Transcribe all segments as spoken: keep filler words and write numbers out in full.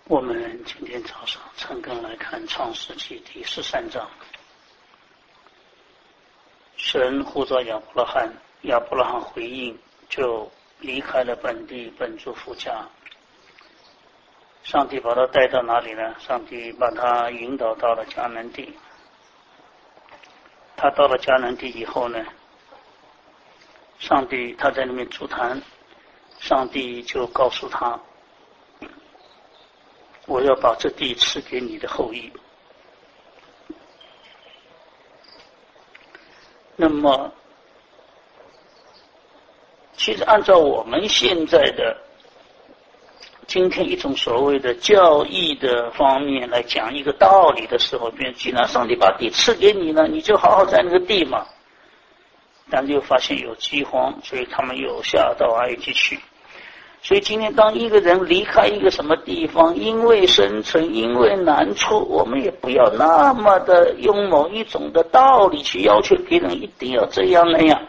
我们今天早上陈根来看创世纪第十三章，神呼召亚伯拉罕，亚伯拉罕回应，就离开了本地本族父家。上帝把他带到哪里呢？上帝把他引导到了迦南地。他到了迦南地以后呢，上帝他在那边筑坛，上帝就告诉他，我要把这地赐给你的后裔。那么其实按照我们现在的今天一种所谓的教义的方面来讲一个道理的时候，既然上帝把地赐给你了，你就好好在那个地嘛。但是又发现有饥荒，所以他们又下到埃及去。所以今天当一个人离开一个什么地方，因为生存，因为难处，我们也不要那么的用某一种的道理去要求别人一定要这样那样。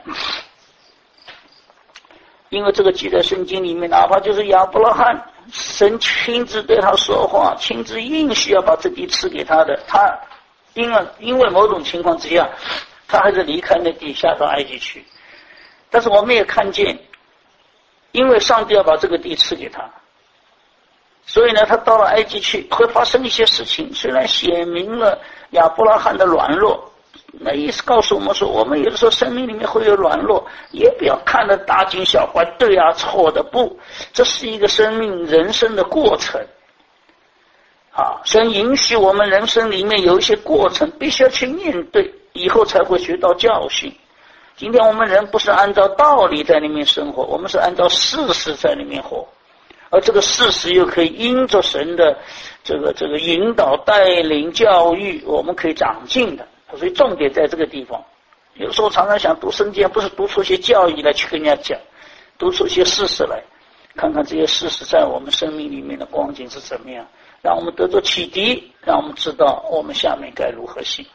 因为这个记在圣经里面，哪怕就是亚伯拉罕，神亲自对他说话，亲自应许要把这地赐给他的，他因为因为某种情况之下，他还是离开那地下到埃及去。但是我们也看见，因为上帝要把这个地赐给他，所以呢，他到了埃及去会发生一些事情，虽然显明了亚伯拉罕的软弱，那意思告诉我们说，我们有的时候生命里面会有软弱，也不要看得大惊小怪，对啊错的，不，这是一个生命人生的过程啊，神允许我们人生里面有一些过程必须要去面对，以后才会学到教训。今天我们人不是按照道理在里面生活，我们是按照事实在里面活，而这个事实又可以因着神的这个这个引导带领教育，我们可以长进的。所以重点在这个地方。有时候常常想读圣经，不是读出些教义来去跟人家讲，读出些事实来，看看这些事实在我们生命里面的光景是怎么样，让我们得着启迪，让我们知道我们下面该如何行。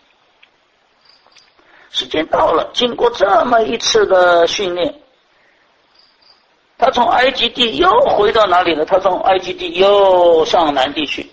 时间到了，经过这么一次的训练，他从埃及地又回到哪里了？他从埃及地又上南地去。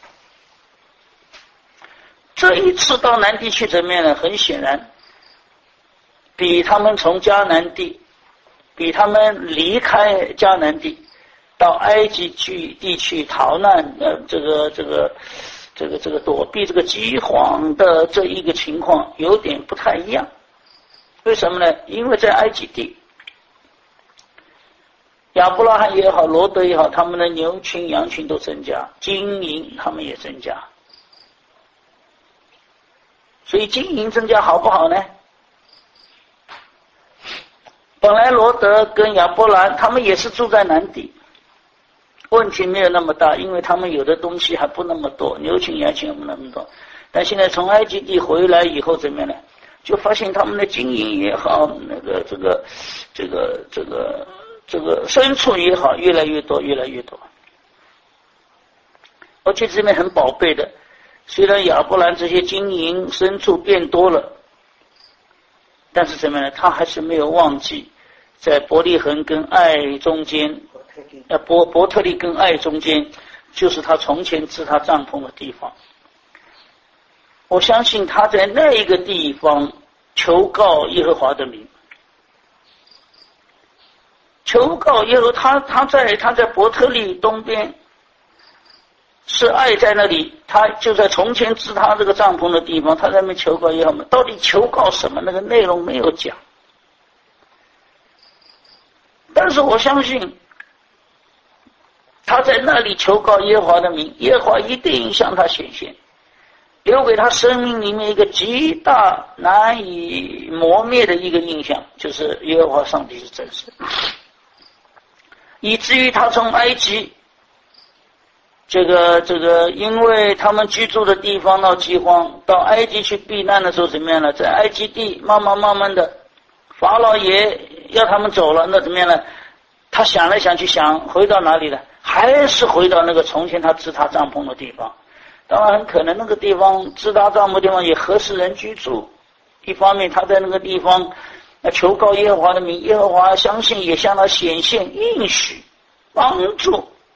这一次到南地去怎么样呢？很显然比他们从迦南地，比他们离开迦南地到埃及去地去逃难，呃，这个这个这个这个躲避这个饥荒的这一个情况有点不太一样。为什么呢？因为在埃及地，亚伯拉罕也好，罗德也好，他们的牛群羊群都增加，金银他们也增加。所以金银增加好不好呢？本来罗德跟亚伯兰他们也是住在南地，问题没有那么大，因为他们有的东西还不那么多，牛群羊群不那么多。但现在从埃及地回来以后怎么样呢？就发现他们的金银也好，那个这个这个这个这个牲畜也好，越来越多越来越多。而且这边很宝贝的，虽然亚伯兰这些金银牲畜变多了，但是怎么样呢？他还是没有忘记在伯利恒跟爱中间，呃伯伯特利跟爱中间，就是他从前支他帐篷的地方。我相信他在那一个地方求告耶和华的名，求告耶和华，他他在他在伯特利东边，是爱在那里，他就在从前支他这个帐篷的地方，他在那边求告耶和华，到底求告什么？那个内容没有讲。但是我相信他在那里求告耶和华的名，耶和华一定向他显现，留给他生命里面一个极大难以磨灭的一个印象，就是耶和华上帝是真实，以至于他从埃及这个这个，因为他们居住的地方闹饥荒，到埃及去避难的时候怎么样呢？在埃及地慢慢慢慢的，法老爷要他们走了，那怎么样呢？他想来想去，想回到哪里呢？还是回到那个从前他支他帐篷的地方。当然很可能那个地方支他帐篷的地方也合适人居住，一方面他在那个地方求告耶和华的名，耶和华相信也向他显现应许帮助，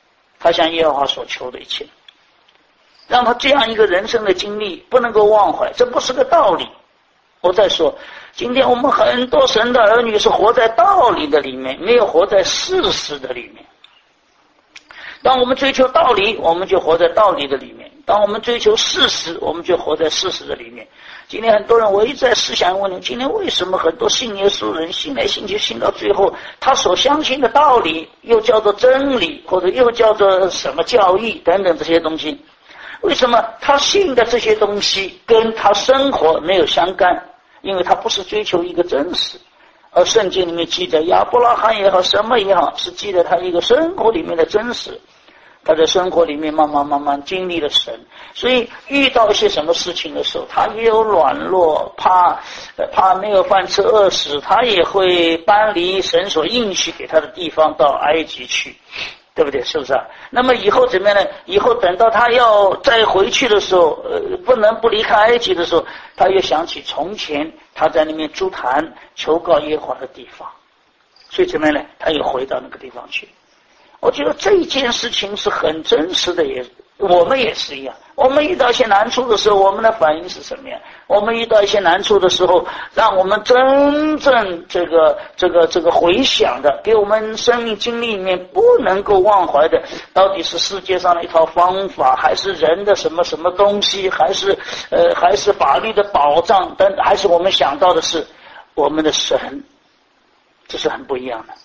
他向耶和华所求的一切，让他这样一个人生的经历不能够忘怀，这不是个道理。我再说，今天我们很多神的儿女是活在道理的里面，没有活在事实的里面。当我们追求道理，我们就活在道理的里面；当我们追求事实，我们就活在事实的里面。今天很多人，我一直在思想问题：今天为什么很多信耶稣人信来信去，信到最后，他所相信的道理又叫做真理，或者又叫做什么教义等等这些东西？为什么他信的这些东西跟他生活没有相干？因为他不是追求一个真实。而圣经里面记载亚伯拉罕也好，什么也好，是记得他一个生活里面的真实。他在生活里面慢慢慢慢经历了神，所以遇到一些什么事情的时候，他也有软弱，怕怕没有饭吃饿死，他也会搬离神所应许给他的地方到埃及去，对不对？是不是啊？那么以后怎么样呢？以后等到他要再回去的时候，呃，不能不离开埃及的时候，他又想起从前他在那边筑坛求告耶和华的地方，所以怎么样呢？他又回到那个地方去。我觉得这件事情是很真实的，也我们也是一样。我们遇到一些难处的时候，我们的反应是什么样？我们遇到一些难处的时候，让我们真正这个这个这个回想的，给我们生命经历里面不能够忘怀的，到底是世界上的一套方法，还是人的什么什么东西，还是呃还是法律的保障等，还是我们想到的是我们的神，这是很不一样的。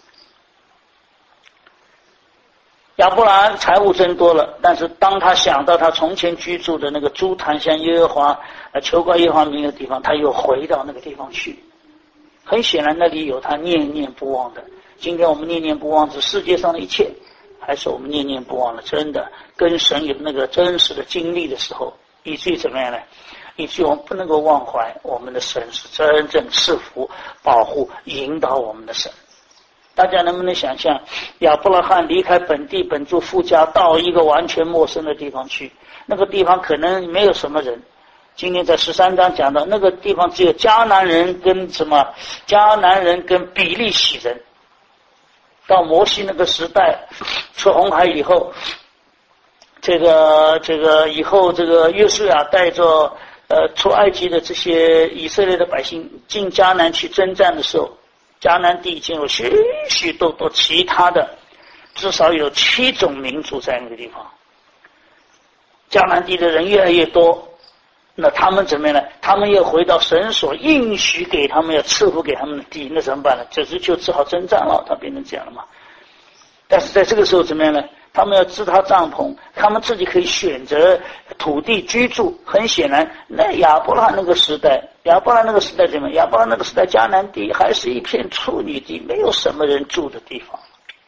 亚伯兰财物增多了，但是当他想到他从前居住的那个诸坛向耶和华呃求告耶和华名的地方，他又回到那个地方去。很显然那里有他念念不忘的。今天我们念念不忘是世界上的一切，还是我们念念不忘了真的跟神有那个真实的经历的时候，以至于怎么样呢？以至于我们不能够忘怀我们的神是真正赐福保护引导我们的神。大家能不能想象亚伯拉罕离开本地本族父家到一个完全陌生的地方去，那个地方可能没有什么人。今天在十三章讲到那个地方只有迦南人跟什么迦南人跟比利洗人。到摩西那个时代出红海以后，这个这个以后这个约书亚带着呃出埃及的这些以色列的百姓进迦南去征战的时候，迦南地已经有许许多多其他的，至少有七种民族在那个地方。迦南地的人越来越多，那他们怎么样呢？他们又回到神所应许给他们要赐福给他们的地，那怎么办呢？这就只好征战了，他变成这样了嘛。但是在这个时候怎么样呢？他们要支他帐篷，他们自己可以选择土地居住。很显然，那亚伯拉罕那个时代，亚伯拉罕那个时代怎么样？亚伯拉罕那个时代，迦南地还是一片处女地，没有什么人住的地方。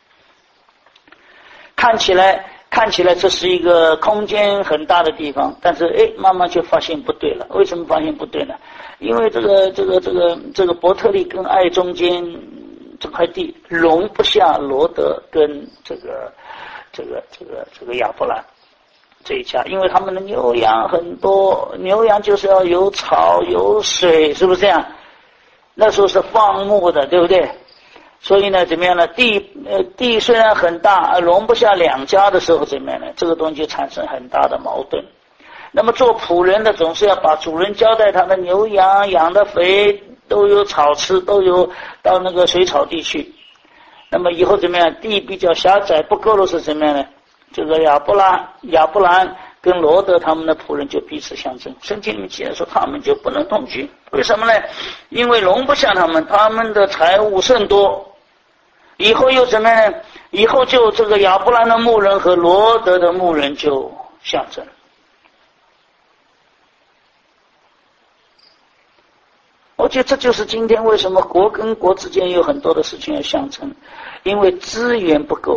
看起来，看起来这是一个空间很大的地方，但是哎，慢慢就发现不对了。为什么发现不对呢？因为这个这个这个这个伯特利跟爱中间这块地容不下罗德跟这个。这个这个这个亚伯兰这一家，因为他们的牛羊很多，牛羊就是要有草有水，是不是这样？那时候是放牧的，对不对？所以呢，怎么样呢？地呃地虽然很大，容不下两家的时候，怎么样呢？这个东西就产生很大的矛盾。那么做仆人的总是要把主人交代他的牛羊养的肥，都有草吃，都有到那个水草地去。那么以后怎么样？地比较狭窄不够的是怎么样呢？这个亚伯拉亚伯兰跟罗德他们的仆人就彼此相争。圣经里面记载说他们就不能同居，为什么呢？因为容不下他们，他们的财物甚多。以后又怎么样呢？以后就这个亚伯兰的牧人和罗德的牧人就相争。我觉得这就是今天为什么国跟国之间有很多的事情要相争，因为资源不够，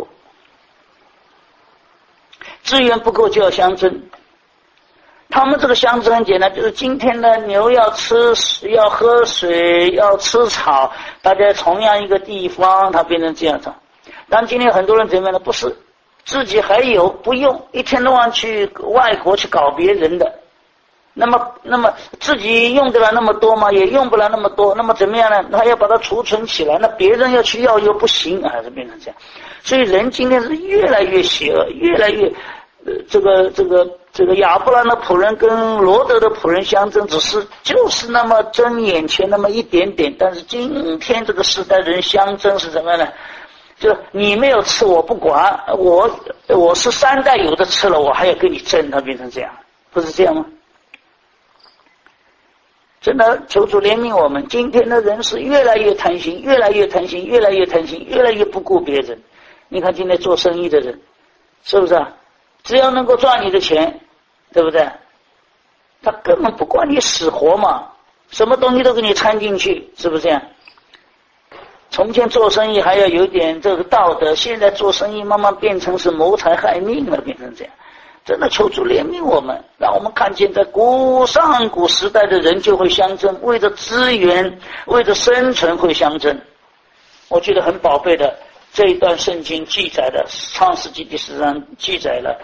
资源不够就要相争。他们这个相争很简单，就是今天的牛要吃要喝水要吃草，大家同样一个地方，它变成这样子。但今天很多人怎么样呢？不是自己还有不用，一天到晚去外国去搞别人的。 那么那么自己用得了那么多吗？也用不了那么多。那么怎么样呢？他要把它储存起来，那别人要去要又不行啊，就变成这样。所以人今天是越来越邪恶，越来越呃这个这个这个亚伯兰的仆人跟罗德的仆人相争，只是就是那么争眼前那么一点点。但是今天这个时代人相争是什么呢？就你没有吃我不管，我我是三代有的吃了，我还要跟你争，它变成这样，不是这样吗？真的求主怜悯我们，今天的人是越来越贪心，越来越贪心，越来越贪心，越来越不顾别人。你看今天做生意的人，是不是啊？只要能够赚你的钱，对不对？他根本不管你死活嘛，什么东西都给你掺进去，是不是这样？从前做生意还要有点这个道德，现在做生意慢慢变成是谋财害命了，变成这样。真的求主怜悯我们，让我们看见在古上古时代的人就会相争，为着资源，为着生存会相争。我觉得很宝贝的这一段圣经记载的创世纪第十章记载了，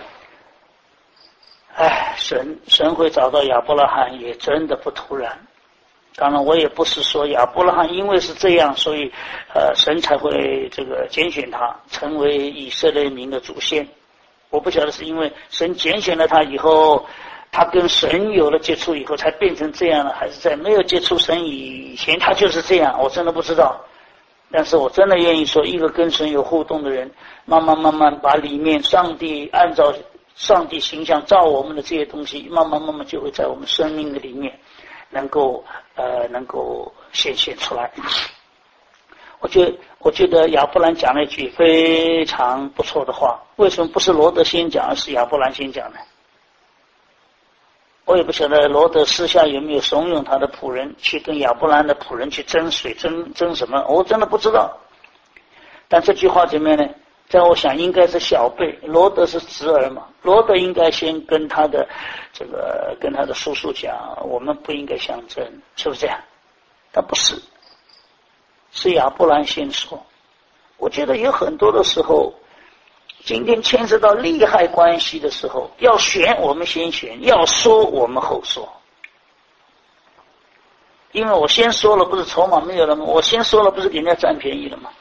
哎，神神会找到亚伯拉罕也真的不突然。当然我也不是说亚伯拉罕因为是这样，所以呃神才会这个拣选他成为以色列民的祖先。我不晓得是因为神拣选了他以后，他跟神有了接触以后才变成这样了，还是在没有接触神以前他就是这样，我真的不知道。但是我真的愿意说，一个跟神有互动的人，慢慢慢慢把里面上帝按照上帝形象造我们的这些东西，慢慢慢慢就会在我们生命的里面能够呃能够显现出来。我觉得我觉得亚伯兰讲了一句非常不错的话，为什么不是罗德先讲，而是亚伯兰先讲呢？我也不晓得罗德私下有没有怂恿他的仆人去跟亚伯兰的仆人去争水，争争什么，我真的不知道。但这句话里面呢，在我想应该是小辈，罗德是侄儿嘛，罗德应该先跟他的这个跟他的叔叔讲，我们不应该相争，是不是这样？但不是，是亚伯兰先说。我觉得有很多的时候，今天牵涉到利害关系的时候，要选我们先选，要说我们后说。因为我先说了，不是筹码没有了吗？我先说了，不是给人家占便宜了吗？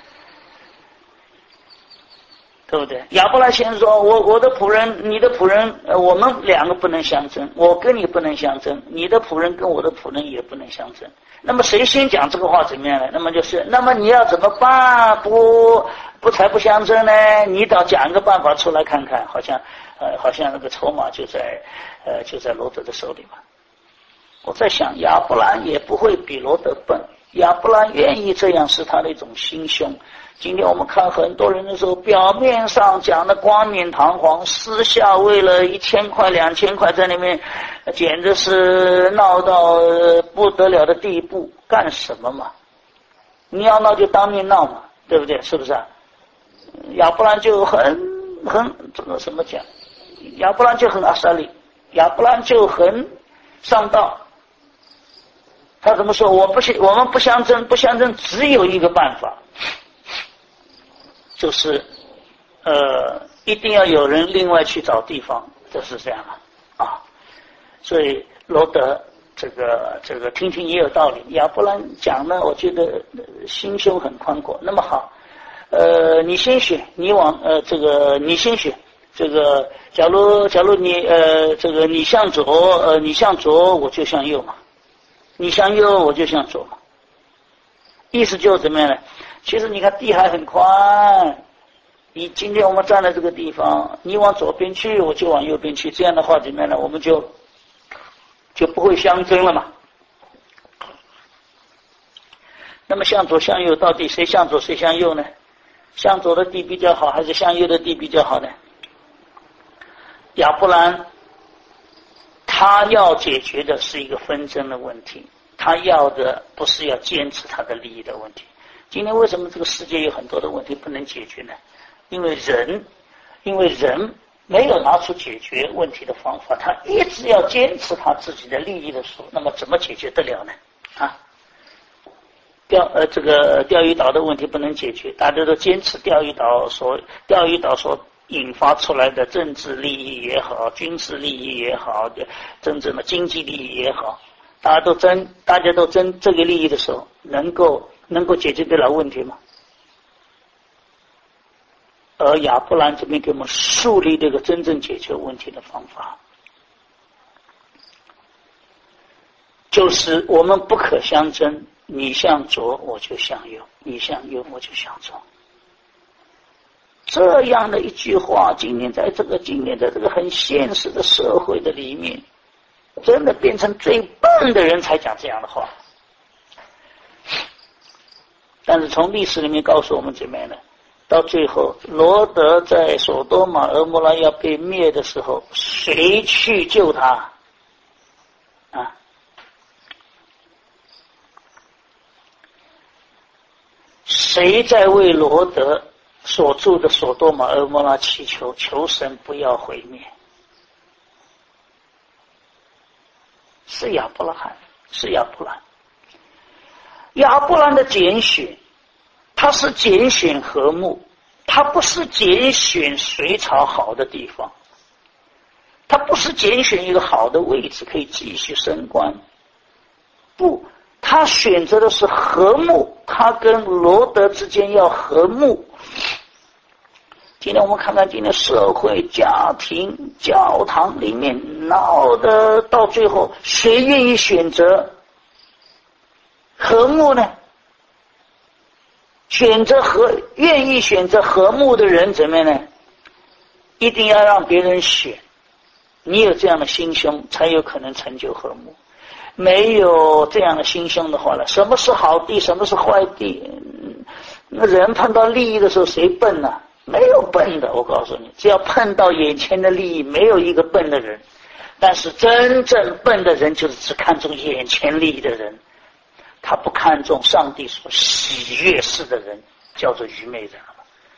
对不对？亚伯拉先说，我我的仆人，你的仆人，呃，我们两个不能相争，我跟你不能相争，你的仆人跟我的仆人也不能相争。那么谁先讲这个话怎么样呢？那么就是，那么你要怎么办？不不才不相争呢？你倒讲一个办法出来看看，好像呃，好像那个筹码就在呃就在罗德的手里嘛。我在想，亚伯兰也不会比罗德笨，亚伯兰愿意这样是他的一种心胸。今天我们看很多人的时候，表面上讲的冠冕堂皇，私下为了一千块两千块在那边简直是闹到不得了的地步，干什么嘛？你要闹就当面闹嘛，对不对？是不是啊？亚伯兰就很很这个什么讲，亚伯兰就很阿萨利，亚伯兰就很上道。他怎么说？我不我们不相争，不相争只有一个办法，就是呃，一定要有人另外去找地方，就是这样了啊。所以罗德这个这个听听也有道理。亚伯兰讲呢，我觉得心胸很宽阔。那么好，呃，你先选，你往呃这个你先选。这个假如假如你呃这个你向左，呃你向左，我就向右嘛。你向右，我就向左嘛。意思就是怎么样呢？其实你看地还很宽，你今天我们站在这个地方，你往左边去，我就往右边去，这样的话怎么样呢？我们就就不会相争了嘛。那么向左向右，到底谁向左谁向右呢？向左的地比较好，还是向右的地比较好呢？亚伯兰他要解决的是一个纷争的问题，他要的不是要坚持他的利益的问题。今天为什么这个世界有很多的问题不能解决呢？因为人因为人没有拿出解决问题的方法，他一直要坚持他自己的利益的时候，那么怎么解决得了呢？啊，钓呃这个钓鱼岛的问题不能解决，大家都坚持钓鱼岛所钓鱼岛所引发出来的政治利益也好，军事利益也好，真正的经济利益也好，大家都争，大家都争这个利益的时候，能够能够解决得了问题吗？而亚伯兰这边给我们树立这个真正解决问题的方法，就是我们不可相争，你向左我就向右，你向右我就向左。这样的一句话，今天在这个今天在这个很现实的社会的里面，真的变成最笨的人才讲这样的话。但是从历史里面告诉我们怎么样呢？到最后，罗德在索多玛、蛾摩拉要被灭的时候，谁去救他？啊？谁在为罗德所住的索多玛、蛾摩拉祈求，求神不要毁灭？是亚伯拉罕，是亚伯兰。亚伯兰的拣选，他是拣选和睦，他不是拣选水草好的地方，他不是拣选一个好的位置可以继续升官，不，他选择的是和睦，他跟罗德之间要和睦。今天我们看看今天社会、家庭、教堂里面闹的，到最后谁愿意选择和睦呢？选择和愿意选择和睦的人怎么样呢？一定要让别人选，你有这样的心胸，才有可能成就和睦。没有这样的心胸的话呢，什么是好地，什么是坏地？那人碰到利益的时候，谁笨呢、啊？没有笨的，我告诉你，只要碰到眼前的利益，没有一个笨的人。但是真正笨的人，就是只看重眼前利益的人。他不看重上帝所喜悦事的人，叫做愚昧人了。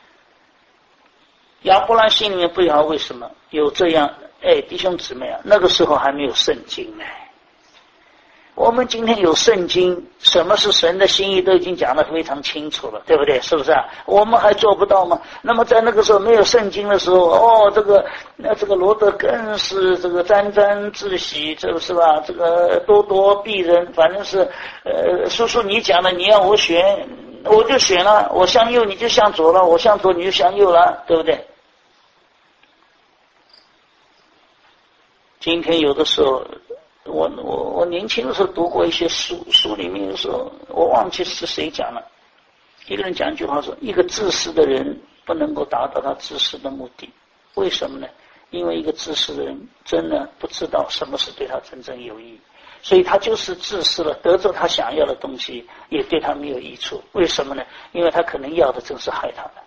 亚伯兰心里面不知道为什么有这样，哎，弟兄姊妹啊，那个时候还没有圣经呢。我们今天有圣经，什么是神的心意都已经讲得非常清楚了，对不对？是不是啊？我们还做不到吗？那么在那个时候没有圣经的时候，哦，这个那这个罗德更是这个沾沾自喜，这个是吧？这个咄咄逼人，反正是呃，叔叔你讲的，你要我选，我就选了，我向右你就向左了，我向左你就向右了，对不对？今天有的时候。我我我年轻的时候读过一些书，书里面有时候我忘记是谁讲了，一个人讲一句话说，一个自私的人不能够达到他自私的目的，为什么呢？因为一个自私的人真的不知道什么是对他真正有益，所以他就是自私了，得着他想要的东西也对他没有益处。为什么呢？因为他可能要的正是害他的。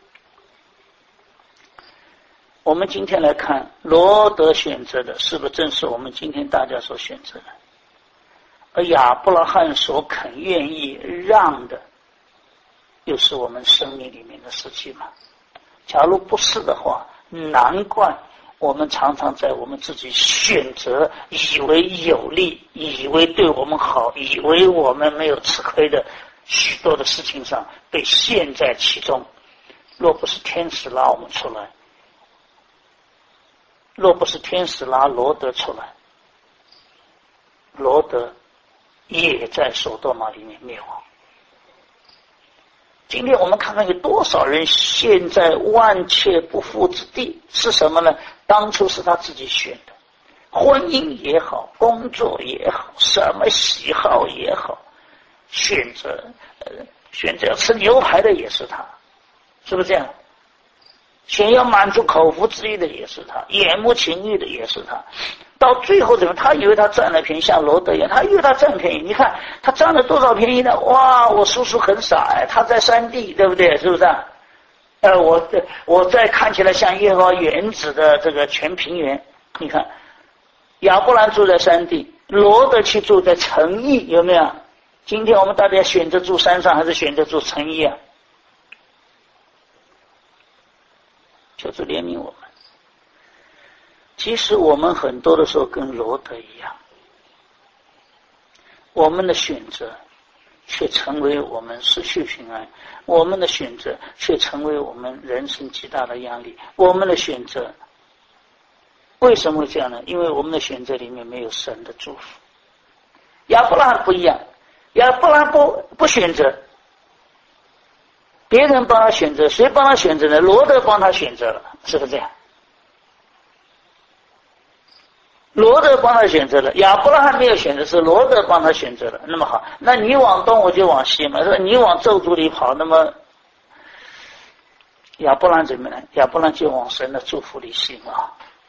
我们今天来看罗德选择的是不是正是我们今天大家所选择的，而亚伯拉罕所肯愿意让的又是我们生命里面的事情吗？假如不是的话，难怪我们常常在我们自己选择以为有利，以为对我们好，以为我们没有吃亏的许多的事情上被陷在其中。若不是天使拉我们出来，若不是天使拉罗德出来，罗德也在索多玛里面灭亡。今天我们看看有多少人陷在万劫不复之地，是什么呢？当初是他自己选的，婚姻也好，工作也好，什么喜好也好，选择呃选择要吃牛排的也是他，是不是这样？想要满足口腹之欲的也是他，眼目情欲的也是他，到最后怎么？他以为他占了便宜，像罗德一样，他以为他占便宜。你看他占了多少便宜呢？哇，我叔叔很傻哎，他在山地，对不对？是不是啊？呃，我我在看起来像耶和华原子的这个全平原，你看亚伯兰住在山地，罗德去住在城邑，有没有？今天我们大家选择住山上还是选择住城邑啊？就是怜悯我们。其实我们很多的时候跟罗德一样，我们的选择却成为我们失去平安，我们的选择却成为我们人生极大的压力。我们的选择为什么会这样呢？因为我们的选择里面没有神的祝福。亚伯拉罕不一样，亚伯拉罕不不选择，别人帮他选择，谁帮他选择呢？罗德帮他选择了，是不是这样？罗德帮他选择了，亚伯拉罕没有选择，是罗德帮他选择了。那么好，那你往东我就往西嘛，说你往咒诅里跑，那么亚伯拉罕怎么呢？亚伯拉罕就往神的祝福里行啊。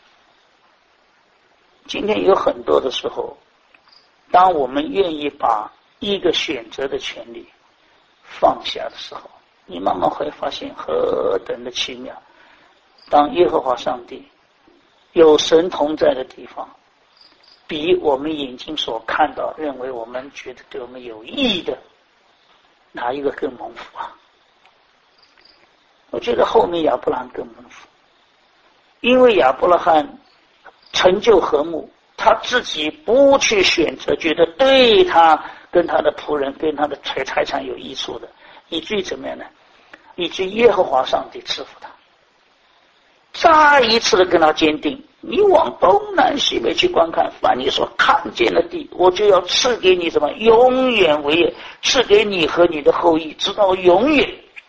今天有很多的时候，当我们愿意把一个选择的权利放下的时候，你慢慢会发现何等的奇妙。当耶和华上帝有神同在的地方，比我们眼睛所看到认为我们觉得对我们有意义的哪一个更蒙福啊？我觉得后面亚伯拉罕更蒙福，因为亚伯拉罕成就和睦，他自己不去选择觉得对他跟他的仆人跟他的财财产有益处的，以至于怎么样呢？以至于耶和华上帝赐福他，再一次的跟他坚定，你往东南西北去观看，凡你所看见的地，我就要赐给你什么？永远为业，赐给你和你的后裔，直到永远。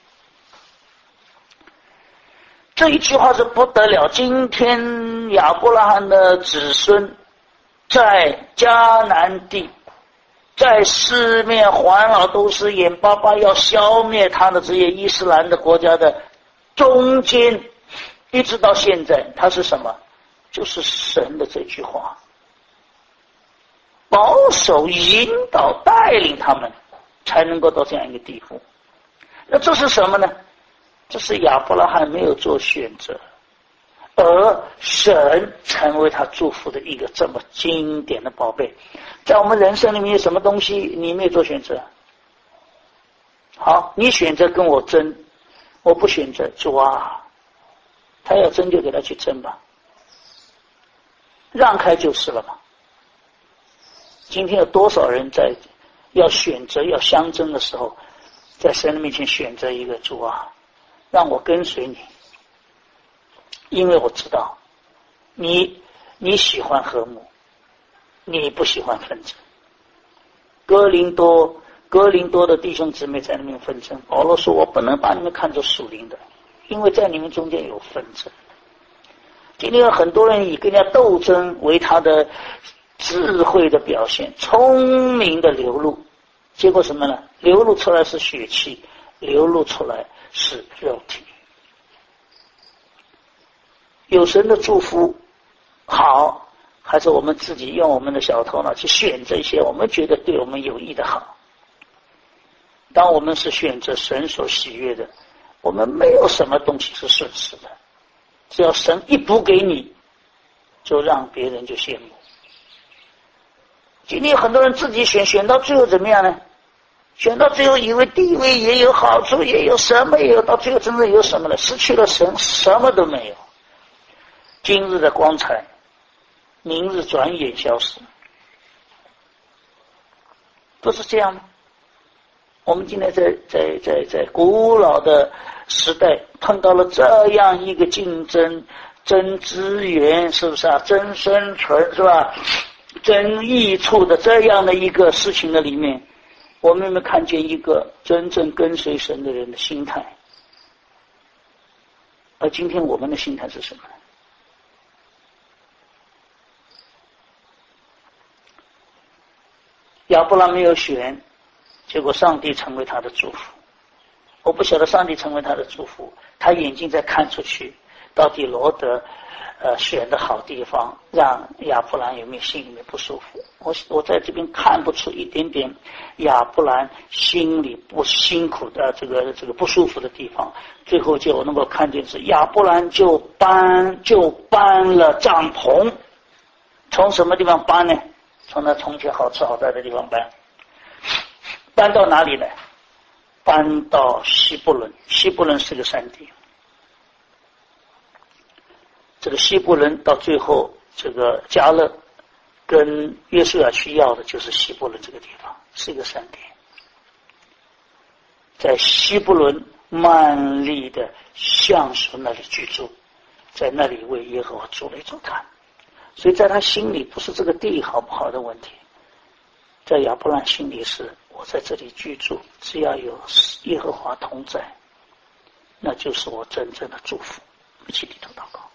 这一句话是不得了。今天亚伯拉罕的子孙在迦南地，在四面环绕都是眼巴巴要消灭他的这些伊斯兰的国家的中间，一直到现在，它是什么？就是神的这句话，保守引导带领他们才能够到这样一个地步。那这是什么呢？这是亚伯拉罕没有做选择，而神成为他祝福的一个这么经典的宝贝。在我们人生里面有什么东西你没有做选择？好，你选择跟我争，我不选择，主啊，他要争就给他去争吧，让开就是了嘛。今天有多少人在要选择要相争的时候，在神的面前选择一个，主啊，让我跟随你，因为我知道你你喜欢和睦，你不喜欢纷争。哥林多哥林多的弟兄姊妹在那边纷争，保罗说我不能把你们看作属灵的，因为在你们中间有纷争。今天有很多人以跟人家斗争为他的智慧的表现，聪明的流露，结果什么呢？流露出来是血气，流露出来是肉体。有神的祝福好，还是我们自己用我们的小头脑去选择一些我们觉得对我们有益的好？当我们是选择神所喜悦的，我们没有什么东西是顺势的，只要神一补给你，就让别人就羡慕。今天有很多人自己选，选到最后怎么样呢？选到最后以为地位也有好处，也有什么也有，到最后真正有什么了？失去了神，什么都没有。今日的光彩，明日转眼消失，不是这样吗？我们今天在在在在古老的时代碰到了这样一个竞争、争资源，是不是啊？争生存，是吧？争益处的这样的一个事情的里面，我们有没有看见一个真正跟随神的人的心态？而今天我们的心态是什么？亚伯拉没有选，结果上帝成为他的祝福。我不晓得上帝成为他的祝福，他眼睛在看出去，到底罗德呃选的好地方，让亚伯兰有没有心里面不舒服？我我在这边看不出一点点亚伯兰心里不辛苦的这个这个不舒服的地方。最后就能够看见是亚伯兰就搬就搬了帐篷，从什么地方搬呢？从那从前好吃好待的地方搬，搬到哪里呢？搬到希伯伦。希伯伦是个山地，这个希伯伦到最后，这个迦勒跟约书亚去要的就是希伯伦这个地方，是一个山地。 在希伯伦曼利的橡树那里居住，在那里为耶和华筑了一座坛。所以在他心里不是这个地好不好的问题，在亚伯兰心里是我在这里居住，只要有耶和华同在，那就是我真正的祝福。一起低头祷告。